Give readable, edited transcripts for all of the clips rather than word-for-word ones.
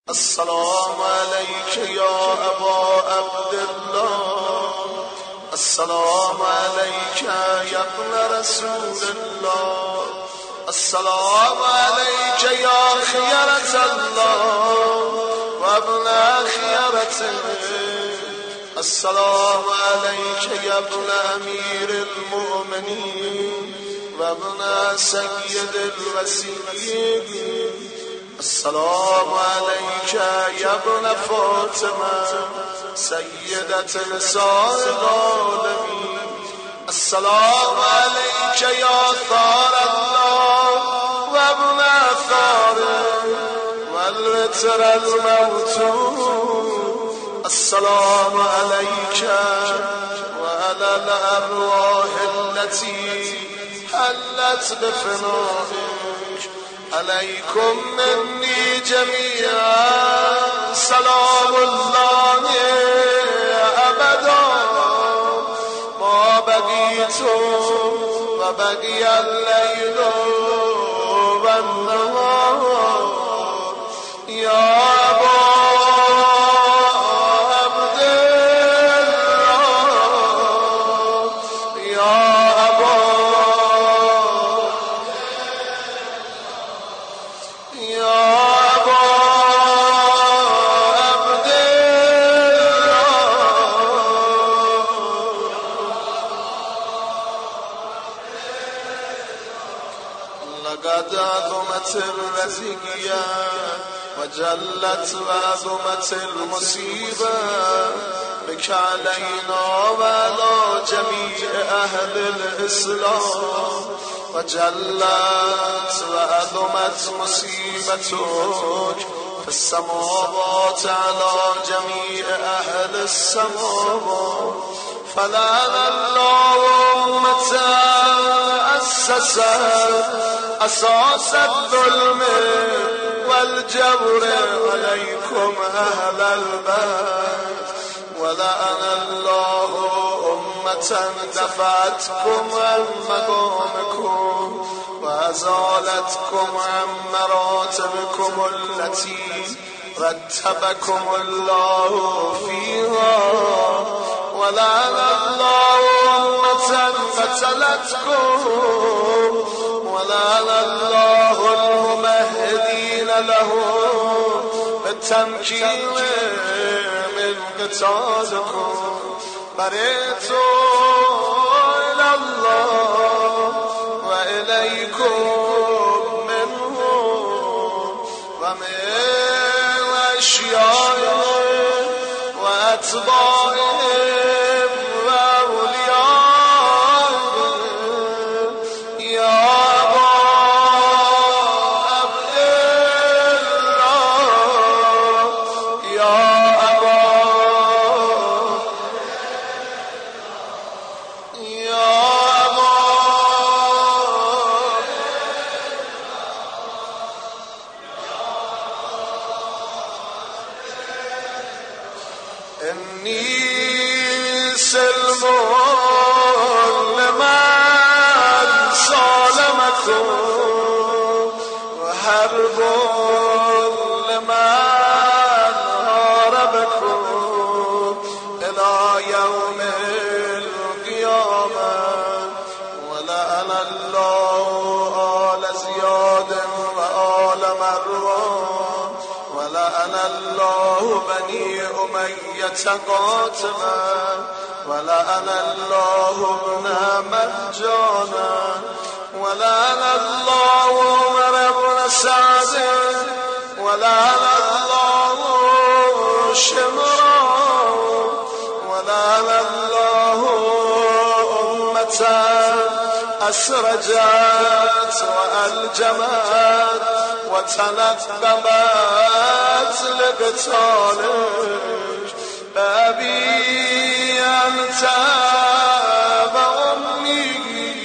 السلام عليك يا أبا عبد الله، السلام عليك يا ابن رسول الله، السلام عليك يا خيرة الله وابن خيرته، السلام عليك يا ابن أمير المؤمنين وابن سيد الوسيين، السلام عليك يا ابن فاطمة سيدة نساء العالمين، السلام عليك يا ثار الله وابن ثاره والوتر الموتور، السلام عليك وعلى الأرواح التي حلت بفنائك، عليكم مني جميعا سلام الله أبدا ما بقيت وبقي الليل والنهار، يا أبا عبد الله، يا أبا لقد عظمت الرزقية وجلت وعظمت المصيبة بك علينا وعلى جميع أهل الإسلام، وجلت وعظمت مصيبتك في السماوات على جميع أهل السماوات، فلعن الله أمة أسس أساس الظلم والجور عليكم أهل البيت، ولعن الله أمة دفعتكم عن مقامكم وأزالتكم عن مراتبكم التي رتبكم الله فيها، ولعن الله أمة قتلتكم، ولعن الله الممهدين له بالتمكين من قتالكم، برئت إلى الله وإليكم منهم ومن أشيائهم وأتباعهم وأوليائهم، يا أبا عبد الله، يا أبا إني سلم لمن سالمكم وحرب لمن هاربكم إلى يوم القيامة، ولعن الله آل زياد وآل مروان، ولعن الله بني أمية قاتلا، ولعن الله ابن مرجانا، ولعن الله عمر بن سعد، ولعن الله شمرا، ولعن الله أمة أسرجت وألجمت وتلقبت لقتالك، بأبي أنت وأمي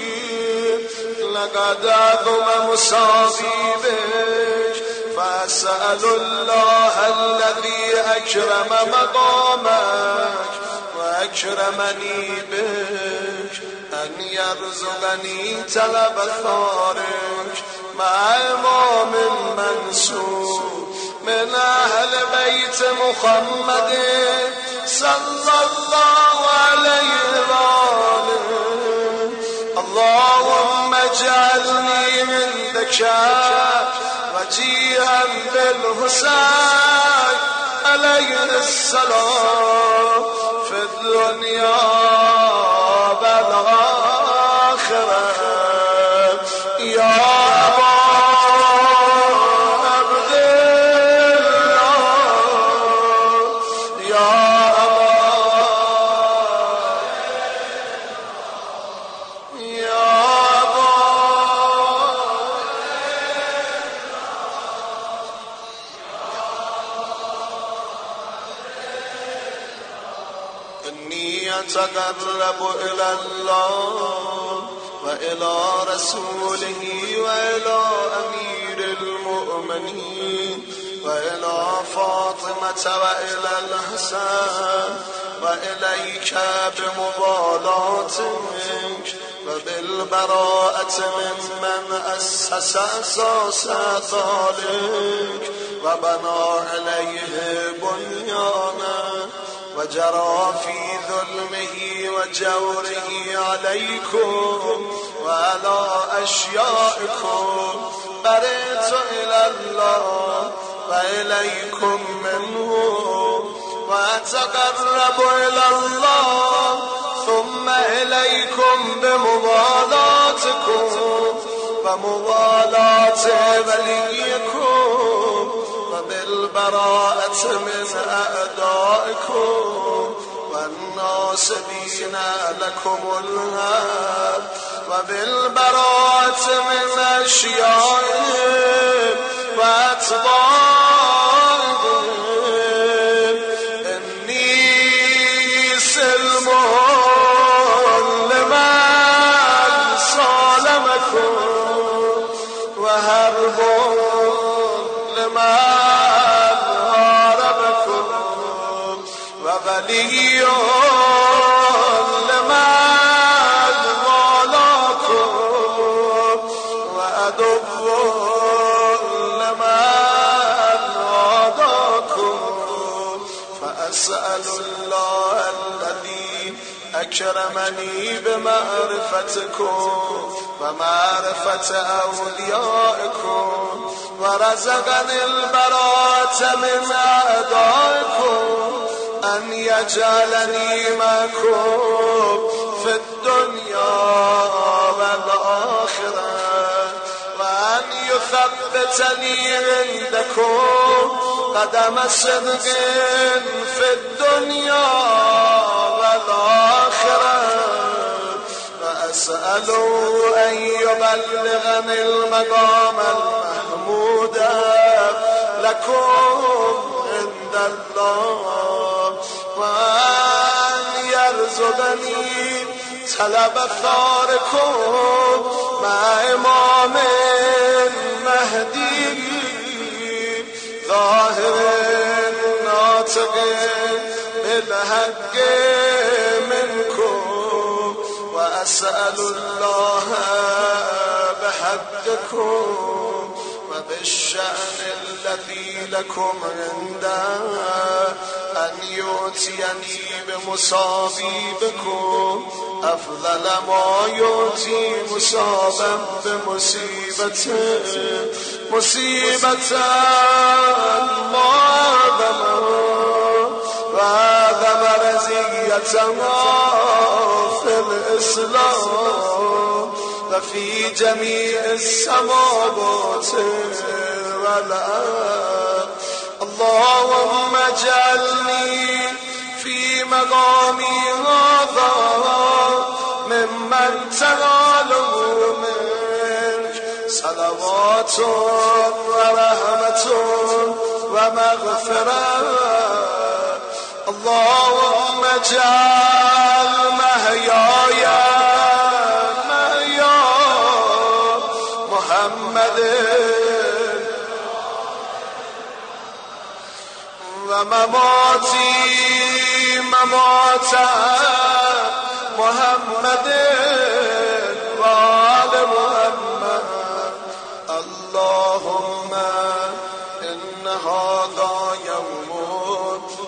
لقد عظم مصابيبك، فأسأل الله الذي أكرم مقامك وأكرمني بك أن يرزقني طلب ثارك مع إمام منصور من أهل بيت محمد صلى الله عليه وآله. اللهم اجعلني عندك وجيها بالحسين عليه السلام في الدنيا والآخرة. يا أبا عبد الله يا أبا يا أبا إني أتقرب إلى الله وإلى رسوله وإلى أمير المؤمنين وإلى فاطمة وإلى الحسن وإليك بمبالاتك وبالبراءة ممن أسس أساس ذلك وبنى عليه بنيانا وجرى في ظلمه وجوره عليكم وعلى أشيائكم. برئت إلى الله وإليكم منه وأتقرب إلى الله ثم إليكم بموالاتكم وموالاة وليكم وبالبراءة من أعدائكم والناصبين لكم الهاب وبالبراءة من أشيائهم وأتباعهم. إني سلم لمن صالمكم وهرب لمن وولي لمن والاكم وعدو لمن عاداكم. فأسأل الله الذي أكرمني بمعرفتكم ومعرفة أوليائكم ورزقني البراءة من أعدائكم أن يجعلني معكم في الدنيا والآخرة وأن يثبتني عندكم قدم صدق في الدنيا والآخرة. وأسأله أن يبلغني المقام المحمود لكم عند الله وأن يرزقني طلب ثاركم مع إمام مهدي ظاهر ناطق بالحق منكم. وأسأل الله بحقكم وبالشأن الذي لكم عنده أن يؤتيني بمصابيبكم أفضل ما يؤتي مصابا بمصيبته مصيبة ما وعظم رزيتها في الإسلام وفي جميع السماوات والأرض. اللهم اجعلني في مقامي هذا ممن تناله منك صلوات ورحمة ومغفرة. اللهم اجعل محياي محيا محمد ومماتي ممات محمد وآل محمد. اللهم إن هذا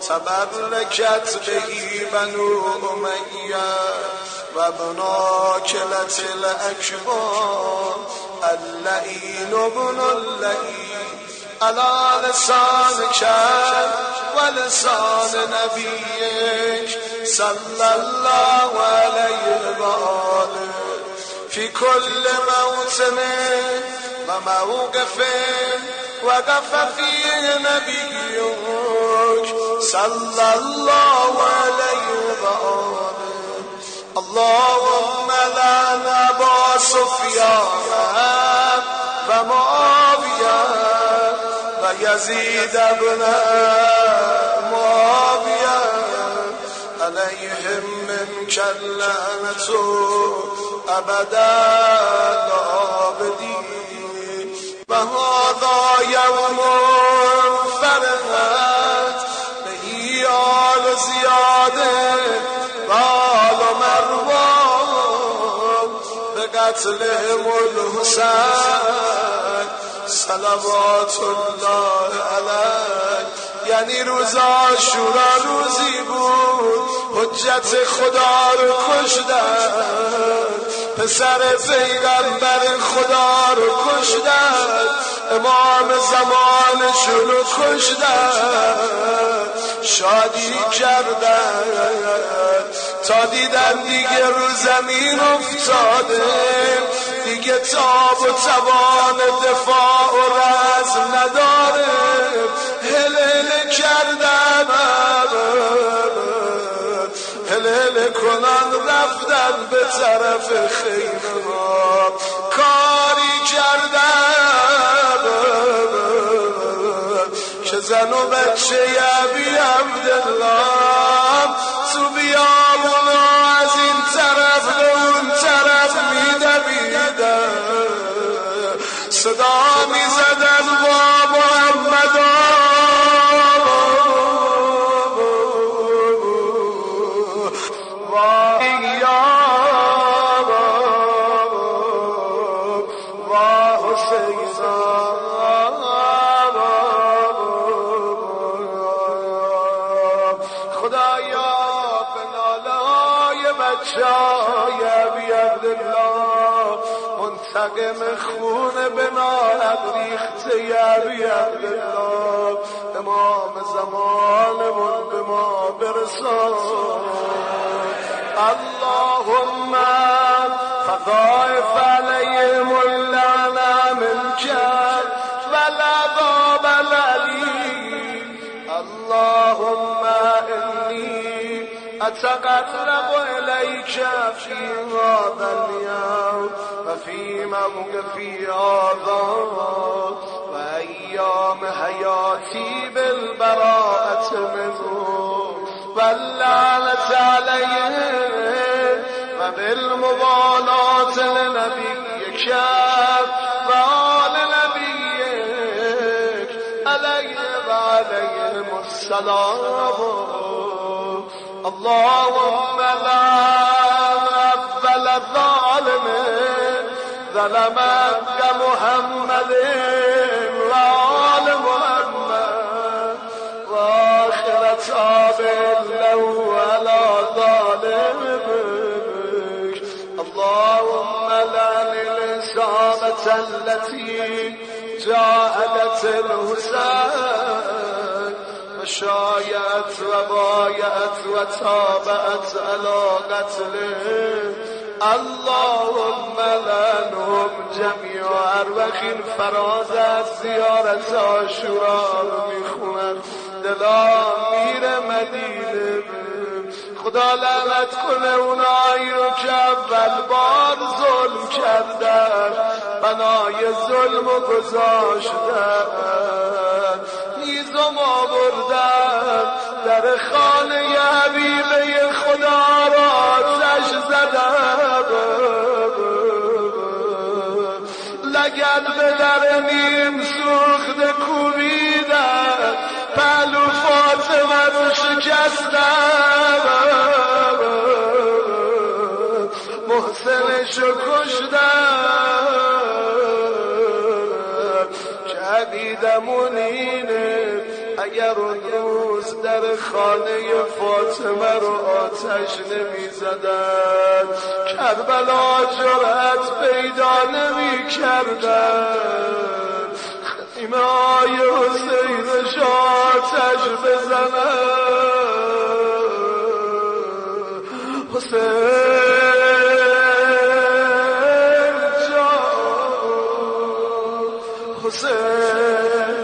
تبركت به بنو أمية وابنا كلة الأكبر اللئين ابن اللئين على لسانك ولسان نبيك صلى الله عليه وآله في كل موطن وموقف وقف فيه نبيك صلى الله عليه وآله اللهم لعن أبا سفيان ومعاوية ويزيد بن معاوية عليهم منك اللعنة أبدا الآبدين وهذا يوم فرحت به آل زيادة وآل مروان بقتلهم الحسين صلوات الله علیه. یعنی روز عاشورا روزی بود حجت خدا رو کشتن، پسر پیغمبر خدا رو کشتن، امام زمانشون رو کشتن، شادی کردن تا دیدن دیگه رو زمین افتاده، دیگه تاب و توان دفاع و رزم نداره، هلهله کردن هلهله کنن رفتن به طرف خیمه ها، کاری کردن که زن و بچه ابی عبدالله تو بیابونا از این طرف به اون طرف میدویدن، صدا میزدن با محمد منتقم خون بنا ریخت ابی عبدالله، امام زمانمون به ما برسان. اللهم فضائف علیهم اللعنه منک والعذاب العلیم. اللهم انی اتقرب الیک فی هذا اليوم وفي موقفي هذا وأيام حياتي بالبراءة منه واللعنة عليه وبالمبالاة لنبيك وآل نبيك عليه وعليهم السلام. اللهم لعن أول الظالم ظلمك محمد وآل محمد وآخر تابع له على ظالمك. اللهم لعن الإصابة التي جاهدت الحسين وشايعت وبايعت وتابعت على قتله. اللهم لعنهم جمیعا. اروخین فراز از زیارت عاشورا رو میخونن، دلا میره مدینه. خدا لعنت کنه اونایی رو که اول بار ظلم کردن، بنای ظلم و گذاشتن، هیزم آوردن، در خانه حبیبه خدا را آتش زدن، لگد به در نیم سوخته کوبیدن، پهلو فاطمه رو شکستن، محسنش رو کشتن. که عقیدمون اینه اگر اون روز در خانه فاطمه رو آتش نمی زدن کربلا جرأت پیدا نمی کردن خیمه های حسین آتش بزنن حسین جان حسین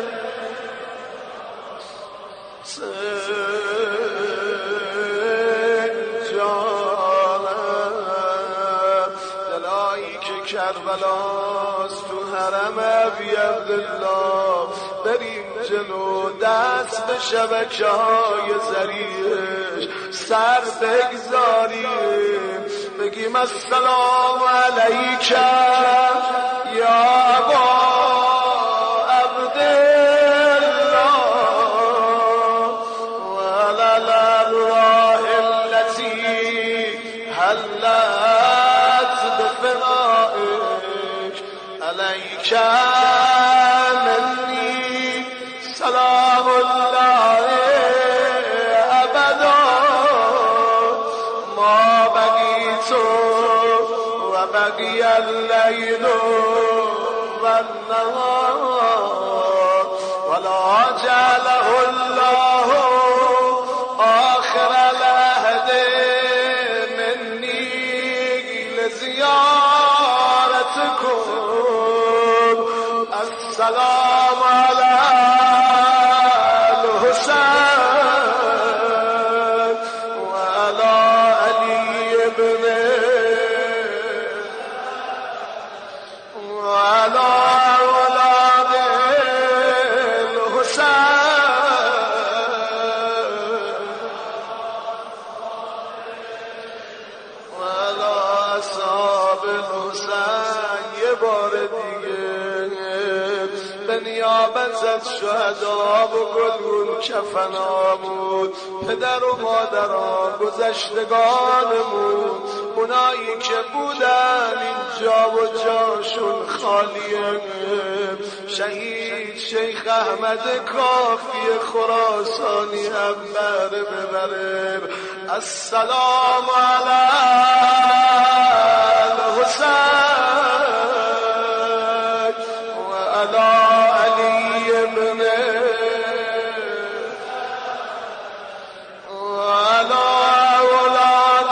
کربلاست تو حرم ابی عبدالله بریم جلو دست به شبکه های زریش سر بگذاریم بگیم السلام علیک یا ابا عبدالله و علی الارواح التي حلت بفنائک علیک منی سلام الله ابدا ما بقیت و بقی اللیل و النهار ولا جعله الله آخر العهد منی لزیارتکم السلام علی الحسین و علی علی ابن و علی اولاد الحسین و علی اصحاب الحسین یه بار دیگه به نیابت از شهدا و گلگون کفنامون پدر و مادران گذشتگانمون اونایی که بودن اینجا و جاشون خالیه شهید شیخ احمد کافی خراسانی هم ببره السلام علی الحسین و علی علی ابن و علی اولاد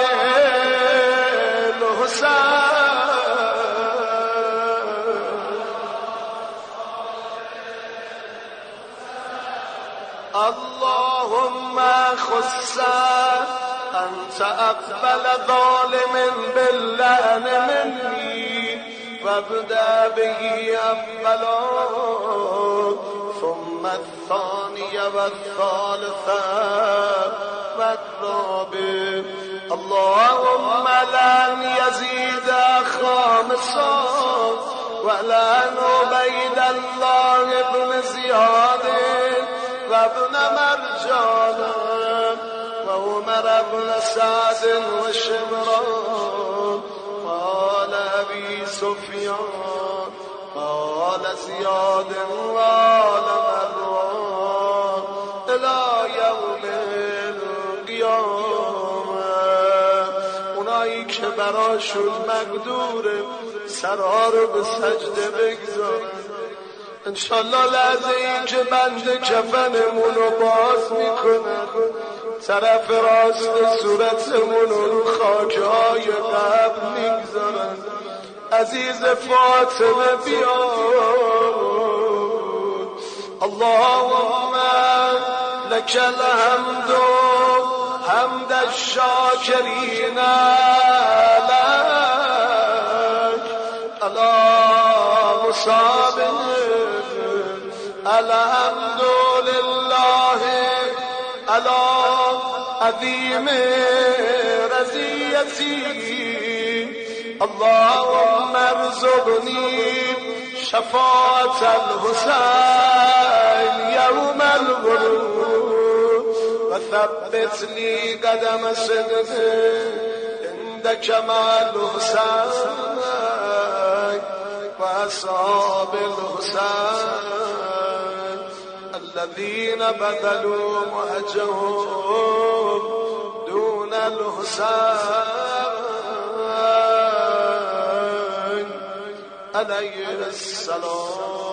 الحسین اللهم خص انت اقبل ظالم باللعن مني وابدأ به اولا ثم الثاني والثالث والرابع اللهم لعن يزيد خامسا ولعن عبيد الله بن زياد وابن مرجان وعمر بن سعد وشمران قال أبي سفيان قال زياد وقال مروان إلى يوم القيامة اونایی که براشون مقدوره سرها رو به سجده بگذارن انشالله لحظه این که بند کفنمون رو باز میکنن طرف راست صورتمون رو خاکهای قبر میگذارن عزیز فاطمه بیاد اللهم لك الحمد حمد الشاکرین لك علی مصاب الحمد لله على عظيم رزيتي اللهم ارزقني شفاعة الحسين يوم الغروب وثبت لي قدم صدق عندك مع الحسين وأصحاب الحسين الذين بذلوا مهجهم دون الحسين عليه السلام.